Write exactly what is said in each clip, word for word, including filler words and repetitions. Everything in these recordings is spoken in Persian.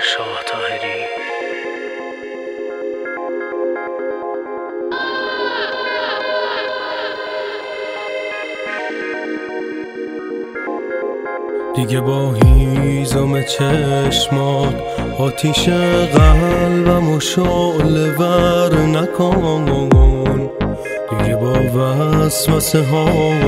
شاه طاهری. دیگه با هیزم چشمات آتیش قلبمو شعله ور نکن، دیگه با وسوسه ها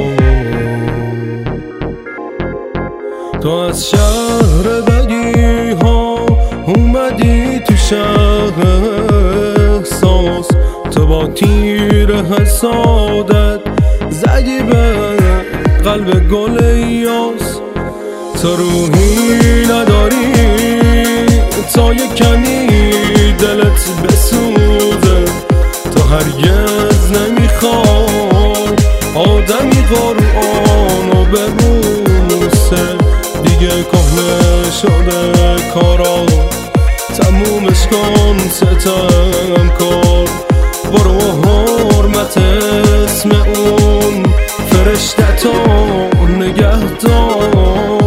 تو از شهر بدی ها اومدی تو شهر احساس، تو با تیر حسادت زدی به قلب گل یاس. تو روحی نداری تا یک کمی دلت بسوزه، تو هرگز نمیخوای آدمی قرآنو ببوسه. دیگه کهنه شده کارا تمومش کن ستم کار، برو حرمت اسم اون فرشتتو نگه دار.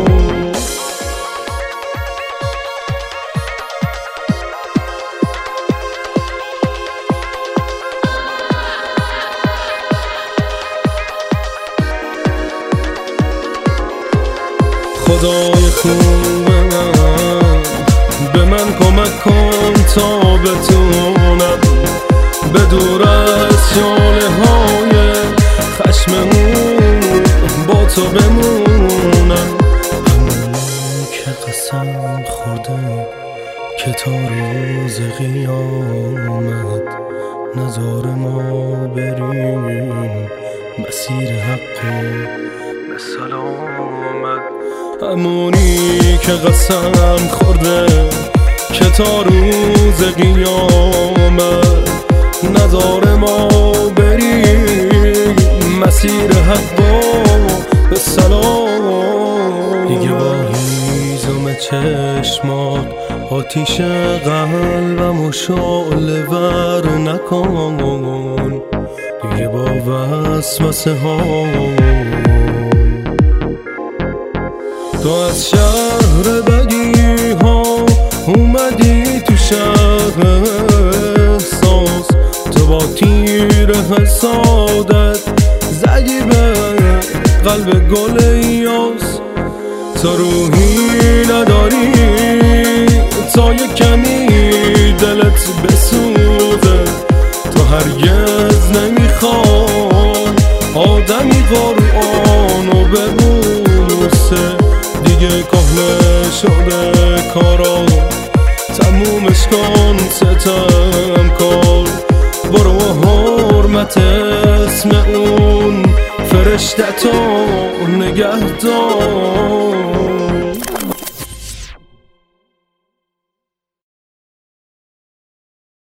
خدای خوب من به من کمک کن تا بتونم به دور از شاله های خشممون با تو بمونم. همونی که قسم خورده که تا روز قیامت نذار ما بریم مسیر حق به سلامت. همونی که قسم خورده که تا روز قیامت نذار ما بریم مسیر حق به سلام. دیگه با هیزم چشمات آتیش قلبمو شعله ور نکن، دیگه با وسوسه ها تو از شهر بدی ها اومدی تو شهر احساس، تو با تیر حسادت زدی به قلب گل یاس. تو روحی نداری تا یک کمی دلت بسوزه، تو هرگز نمیخوای آدمی قرآنو ببوسه. دیگه کهنه شده کارا تمومش کن ستم کار، برو حرمت اسم اون فرشتتو نگه دار.